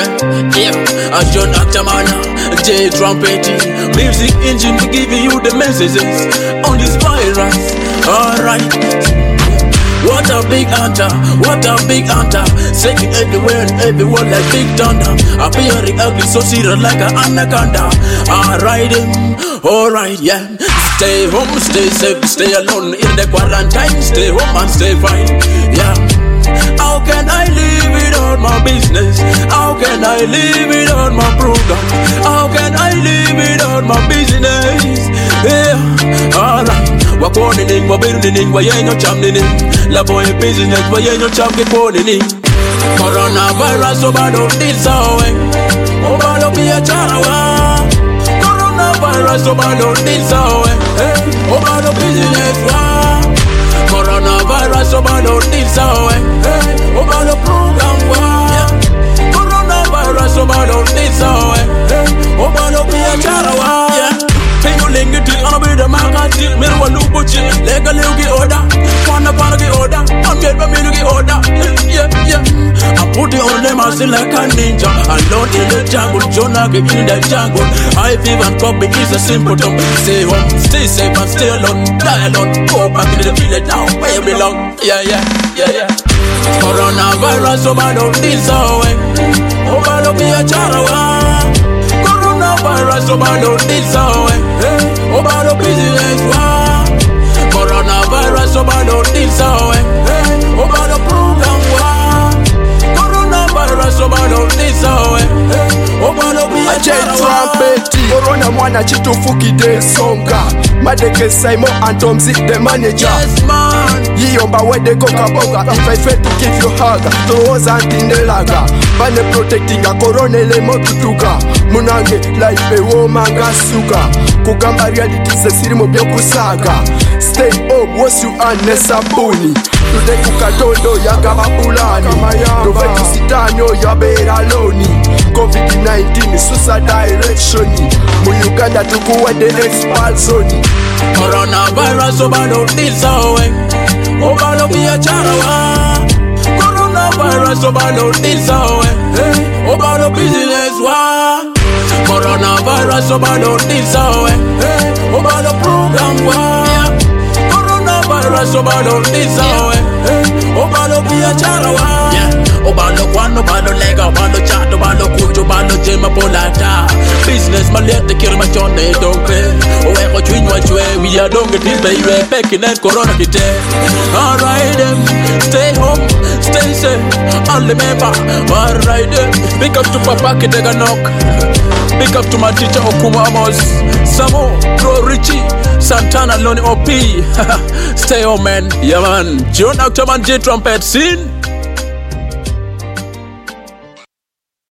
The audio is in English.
A John Actaman, J Trumpet, music engine giving you the messages on this virus. Alright. What a big hunter, what a big hunter, shaking everywhere and everyone like big thunder, appearing ugly so serious like an anaconda. Alright, yeah. Stay home, stay safe, stay alone in the quarantine. Stay home and stay fine, yeah. How can I live without my business? How can I live without my program? How can I live without my business? Yeah, alright. Wakoni ning, wabiru ning, wayenyo cham ning. La boy business, wayenyo cham ke koni ning. Coronavirus, obado disawe. Obado biya charawa. Coronavirus, obado disawe. Obado business wa. Coronavirus, obado disawe. Obado program wa. Coronavirus, obado disawe. Obado biya charawa. Lingi till I be the magazine. Me wa lupo chill. Lega leugi order. Wanna paragi order. I'm get me lugi order. Yeah. I'm putting on them as like a ninja. Alone in the jungle, Jonah get in the jungle. I even copy is a simple term. Stay home, stay safe and stay alone. Die alone. Go back in the village now where you belong. Yeah. Coronavirus, obado this away. Obado be a charawa. Coronavirus, obado this away. Obado business wa. Coronavirus, obado this away. Obado program wa. Coronavirus, obado this away. Obado be a Trumpet. Corona mwana chitufuki de songa. Madeke Saimo and Tomzi the manager. Yes man. Yiyomba wede koka boga. If I fail to give you hug, toes and in the laga. Bane protecting a corona le motutuka. Munange life e womanga suka. Kugamba reality se sirimo bya kusaga. Stay home was you anesa buni. Today kukatondo yaga mapulani. Dovetu sitano ya bera loni. COVID-19 susa direction. Mu Uganda tukuwa the expulsion. Coronavirus obado this away. Obado be a charawa. Coronavirus obado this away. Obado business wa. Coronavirus obado this away. Obado program wa. Coronavirus obado this away. Obado be a charawa. Obado kwano, obado lega, obado chat, obado kucho, obado jema polata. Business malete kirma chonde don't care. Owe chwinywa chwe, we are don't get it baby. Pecking and corona kite. Alright stay home, stay safe. Only member, alright Big up to Papa Kidega Knock. Big up to my teacher Okuma Amos. Samo, Bro Richie, Santana Loni OP. Stay home man, yeah man. John Actaman J Trumpet scene.